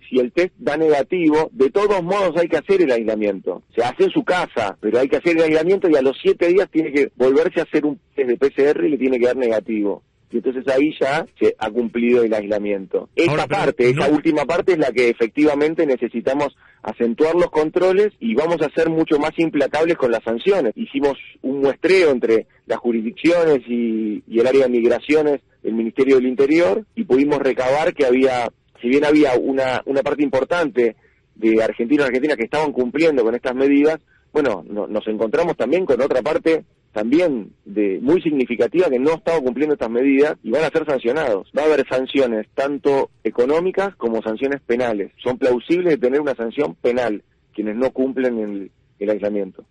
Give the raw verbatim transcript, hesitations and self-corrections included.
si el test da negativo, de todos modos hay que hacer el aislamiento. Se hace en su casa, pero hay que hacer el aislamiento y a los siete días tiene que volverse a hacer un test de P C R y le tiene que dar negativo. Y entonces ahí ya se ha cumplido el aislamiento. Esa Ahora, pero parte, no... esa última parte es la que efectivamente necesitamos acentuar los controles y vamos a ser mucho más implacables con las sanciones. Hicimos un muestreo entre las jurisdicciones y, y el área de migraciones del Ministerio del Interior y pudimos recabar que había, si bien había una, una parte importante de argentinos y argentinas que estaban cumpliendo con estas medidas, bueno, no, nos encontramos también con otra parte también de muy significativa que no estaba cumpliendo estas medidas y van a ser sancionados. Va a haber sanciones tanto económicas como sanciones penales. Son plausibles de tener una sanción penal quienes no cumplen el, el aislamiento.